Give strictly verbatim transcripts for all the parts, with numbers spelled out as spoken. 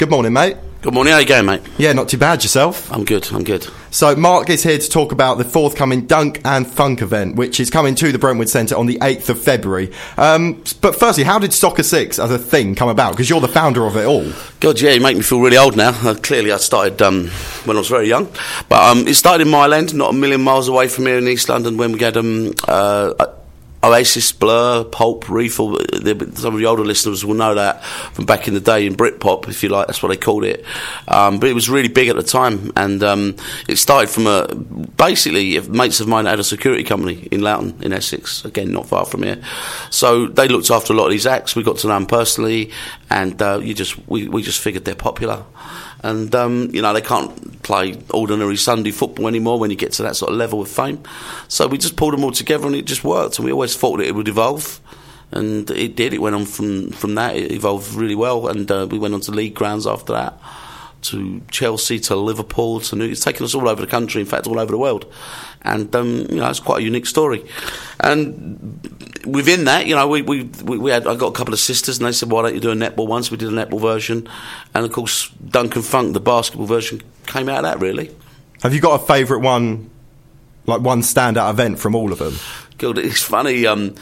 Good morning, mate. Good morning, how you going, mate? Yeah, not too bad. Yourself? I'm good, I'm good. So Mark is here to talk about the forthcoming Dunk and Funk event, which is coming to the Brentwood Centre on the eighth of February. Um, but firstly, how did Soccer Six as a thing come about? Because you're the founder of it all. God, yeah, you make me feel really old now. Uh, clearly I started um, when I was very young. But um, it started in Mile End, not a million miles away from here in East London, when we had um, uh, Oasis, Blur, Pulp, Reefel. Some of the older listeners will know that from back in the day in Britpop, if you like, that's what they called it. Um, but it was really big at the time, and um, it started from a basically mates of mine that had a security company in Loughton in Essex, again not far from here. So they looked after a lot of these acts. We got to know them personally, and uh, you just we, we just figured they're popular. And, um, you know, they can't play ordinary Sunday football anymore when you get to that sort of level of fame. So we just pulled them all together and it just worked. And we always thought that it would evolve. And it did. It went on from, from that. It evolved really well. And uh, we went on to league grounds after that, to Chelsea, to Liverpool, to New... It's taken us all over the country, in fact, all over the world. And, um, you know, it's quite a unique story. And within that, you know, we, we, we had... I got a couple of sisters, and they said, why don't you do a netball one? So we did a netball version. And, of course, Dunk and Funk, the basketball version, came out of that, really. Have you got a favourite one, like one standout event from all of them? God, it's funny... Um,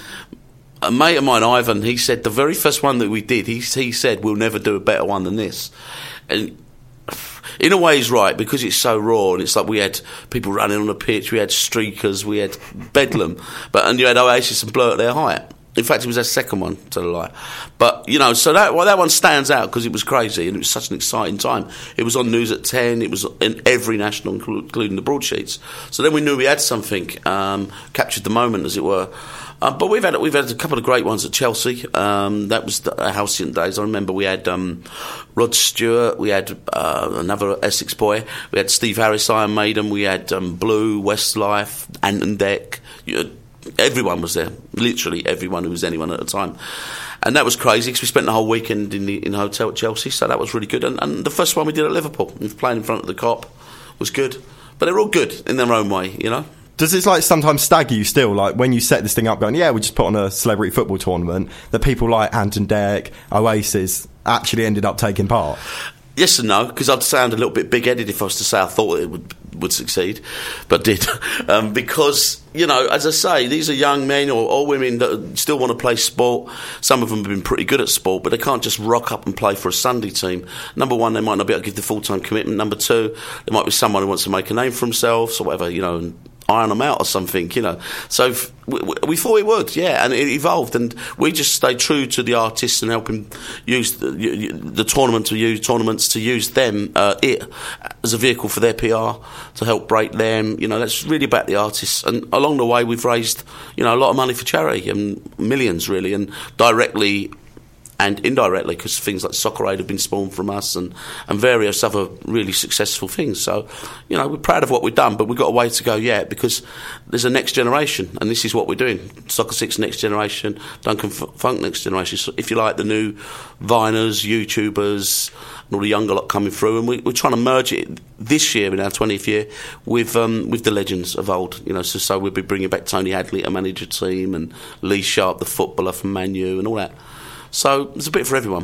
a mate of mine, Ivan, he said the very first one that we did, he, he said, we'll never do a better one than this. And... in a way he's right, because it's so raw, and it's like we had people running on the pitch, we had streakers, we had bedlam, but and you had Oasis and Blur at their height. In fact, it was their second one, to the lie. But, you know, so that well, that one stands out because it was crazy and it was such an exciting time. It was on News at ten, it was in every national, including the broadsheets. So then we knew we had something, um, captured the moment, as it were. Uh, but we've had we've had a couple of great ones at Chelsea. Um, that was the halcyon days. I remember we had um, Rod Stewart, we had uh, another Essex boy, we had Steve Harris, Iron Maiden, we had um, Blue, Westlife, Ant and Dec. You know, everyone was there, literally everyone who was anyone at the time. And that was crazy because we spent the whole weekend in the in the hotel at Chelsea, so that was really good. And, and the first one we did at Liverpool, playing in front of the Kop, was good. But they're all good in their own way, you know. Does this like sometimes stagger you still, like when you set this thing up going, yeah, we just put on a celebrity football tournament, that people like Ant and Dec, Oasis actually ended up taking part? Yes and no, because I'd sound a little bit big-headed if I was to say I thought it would would succeed, but did. Um, because, you know, as I say, these are young men or, or women that still want to play sport. Some of them have been pretty good at sport, but they can't just rock up and play for a Sunday team. Number one, they might not be able to give the full-time commitment. Number two, there might be someone who wants to make a name for themselves or whatever, you know, and iron them out or something, you know. So f- we, we thought it would, yeah, and it evolved, and we just stayed true to the artists and helping use the, the tournament to use tournaments to use them, uh, it as a vehicle for their P R to help break them. You know, that's really about the artists. And along the way, we've raised, you know, a lot of money for charity, and millions really, and directly and indirectly, because things like Soccer Aid have been spawned from us, and, and various other really successful things. So, you know, we're proud of what we've done, but we've got a way to go yet, because there's a next generation, and this is what we're doing. Soccer Six next generation, Dunk and Funk next generation. So if you like, the new Viners, YouTubers, and all the younger lot coming through, and we, we're trying to merge it this year, in our twentieth year, with um, with the legends of old. You know, so, so we'll be bringing back Tony Hadley to manage a team, and Lee Sharp, the footballer from Man U, and all that. So there's a bit for everyone.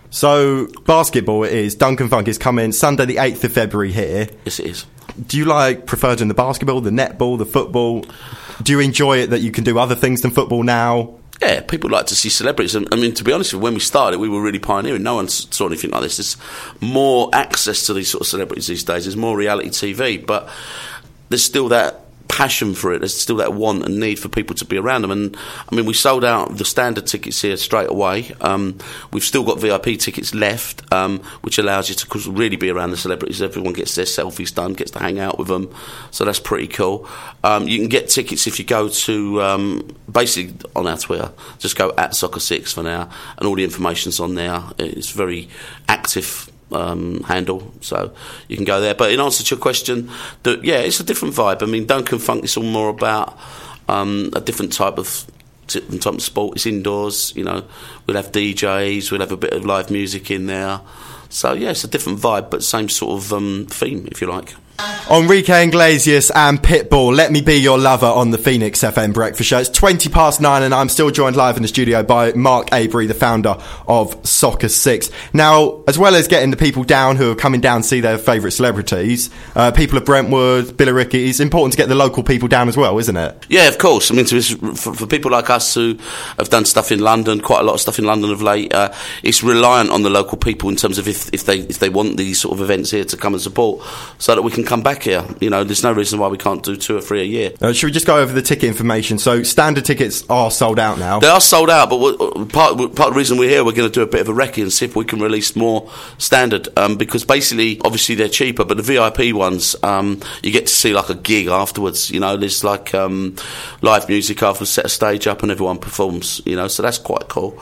So basketball it is. Dunk and Funk is coming Sunday the eighth of February here. Yes, it is. Do you like prefer doing the basketball, the netball, the football? Do you enjoy it that you can do other things than football now? Yeah, people like to see celebrities. I mean, to be honest with you, when we started, we were really pioneering. No one saw anything like this. There's more access to these sort of celebrities these days. There's more reality T V, but there's still that passion for it. There's still that want and need for people to be around them. And I mean, we sold out the standard tickets here straight away. Um, we've still got V I P tickets left, um, which allows you to really be around the celebrities. Everyone gets their selfies done, gets to hang out with them. So that's pretty cool. Um, you can get tickets if you go to um, basically on our Twitter. Just go at Soccer Six for now, and all the information's on there. It's very active Um, handle, so you can go there. But in answer to your question, the, yeah, it's a different vibe. I mean, Dunk and Funk is all more about um, a different type of different type of sport. It's indoors, you know. We'll have D Js, we'll have a bit of live music in there. So yeah, it's a different vibe, but same sort of um, theme, if you like. Enrique Iglesias and Pitbull, Let Me Be Your Lover on the Phoenix F M Breakfast Show. It's twenty past nine and I'm still joined live in the studio by Mark Avery, the founder of Soccer Six. Now, as well as getting the people down who are coming down to see their favourite celebrities, uh, people of Brentwood, Billericay, it's important to get the local people down as well, isn't it? Yeah, of course. I mean, to, for, for people like us who have done stuff in London, quite a lot of stuff in London of late, uh, it's reliant on the local people in terms of if, if they if they want these sort of events here to come and support so that we can come back here. You know, there's no reason why we can't do two or three a year. Uh, should we just go over the ticket information? So standard tickets are sold out now. They are sold out, but what, part, part of the reason we're here, we're going to do a bit of a recce and see if we can release more standard, um, because basically, obviously they're cheaper, but the V I P ones, um, you get to see like a gig afterwards. You know, there's like um, live music after, set a stage up and everyone performs, you know, so that's quite cool.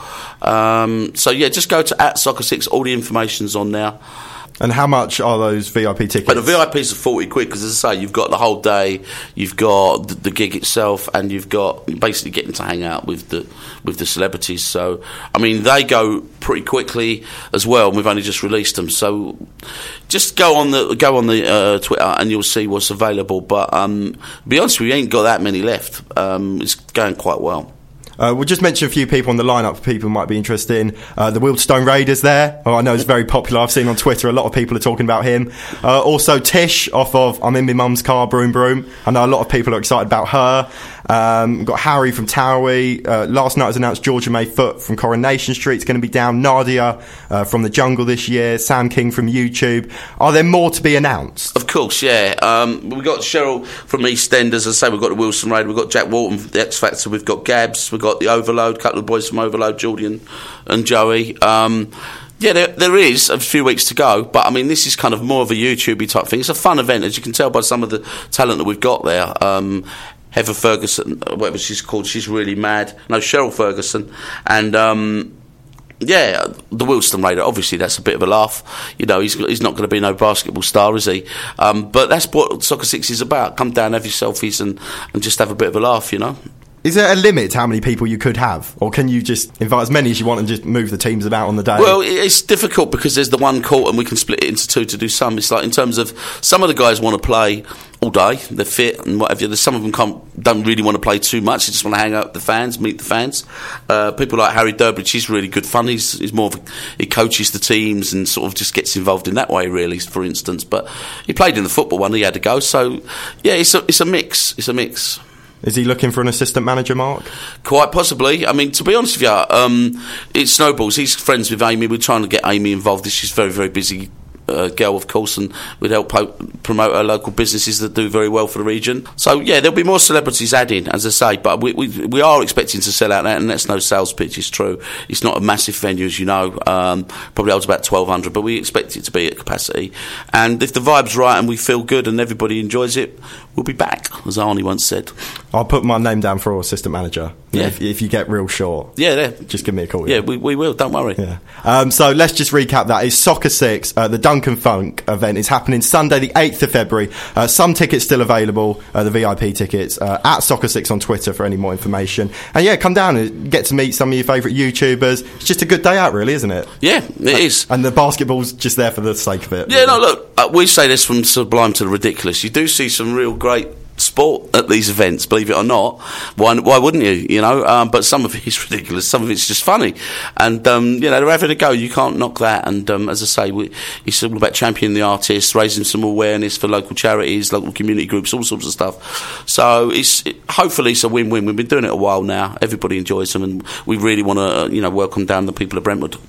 Um, so yeah, just go to at Soccer Six, all the information's on there. And how much are those V I P tickets? But the V I Ps are forty quid because, as I say, you've got the whole day, you've got the, the gig itself, and you've got basically getting to hang out with the with the celebrities. So, I mean, they go pretty quickly as well. And we've only just released them, so just go on the go on the uh, Twitter and you'll see what's available. But um, to be honest, we ain't got that many left. Um, it's going quite well. Uh, we'll just mention a few people on the lineup for people who might be interested in. Uh, the Wealdstone Raiders there. Oh, I know it's very popular. I've seen on Twitter a lot of people are talking about him. Uh, also Tish off of I'm in my mum's car, Broom Broom. I know a lot of people are excited about her. Um, we've got Harry from Towery. Uh, last night was announced Georgia May Foot from Coronation Street's going to be down. Nadia uh, from The Jungle this year. Sam King from YouTube. Are there more to be announced? Of course, yeah. Um, we've got Cheryl from EastEnders. As I say, we've got the Wealdstone Raiders. We've got Jack Walton from The X Factor. We've got Gabs. We've got the Overload, a couple of boys from Overload, Julian and Joey. Um, yeah, there, there is a few weeks to go, but I mean, this is kind of more of a YouTube-y type thing. It's a fun event, as you can tell by some of the talent that we've got there. Um, Heather Ferguson, whatever she's called, she's really mad. No, Cheryl Ferguson. And, um, yeah, the Wealdstone Raider, obviously that's a bit of a laugh. You know, he's he's not going to be no basketball star, is he? Um, but that's what Soccer Six is about. Come down, have your selfies and, and just have a bit of a laugh, you know? Is there a limit to how many people you could have? Or can you just invite as many as you want and just move the teams about on the day? Well, it's difficult because there's the one court and we can split it into two to do some. It's like in terms of some of the guys want to play all day, they're fit and whatever. There's some of them can't, don't really want to play too much. They just want to hang out with the fans, meet the fans. Uh, people like Harry Durbridge, he's really good fun. He's, he's more of a, he coaches the teams and sort of just gets involved in that way, really, for instance. But he played in the football one, he had to go. So, yeah, it's a, it's a mix. It's a mix. Is he looking for an assistant manager, Mark? Quite possibly. I mean, to be honest with you, um, it snowballs. He's friends with Amy. We're trying to get Amy involved. She's very, very busy uh, girl, of course, and we'd help po- promote our local businesses that do very well for the region. So, yeah, there'll be more celebrities adding, as I say, but we, we, we are expecting to sell out that, and that's no sales pitch, it's true. It's not a massive venue, as you know. Um, probably holds about twelve hundred, but we expect it to be at capacity. And if the vibe's right and we feel good and everybody enjoys it, we'll be back, as Arnie once said. I'll put my name down for assistant manager. Yeah. If, if you get real short. Yeah, yeah. Just give me a call. Yeah, yeah we, we will, don't worry. Yeah. Um, so let's just recap that. It's Soccer Six, uh, the Duncan Funk event is happening Sunday the eighth of February. Uh, some tickets still available, uh, the V I P tickets, uh, at Soccer Six on Twitter for any more information. And yeah, come down and get to meet some of your favourite YouTubers. It's just a good day out, really, isn't it? Yeah, it and, is. And the basketball's just there for the sake of it. Yeah, really. No, look, uh, we say this from sublime to the ridiculous. You do see some real great sport at these events, believe it or not. Why, why wouldn't you, you know? Um, but some of it is ridiculous, some of it's just funny. And, um, you know, they're having a go, you can't knock that. And um, as I say, we, it's all about championing the artists, raising some awareness for local charities, local community groups, all sorts of stuff. So it's it, hopefully it's a win-win. We've been doing it a while now, everybody enjoys them, and we really want to, uh, you know, welcome down the people of Brentwood.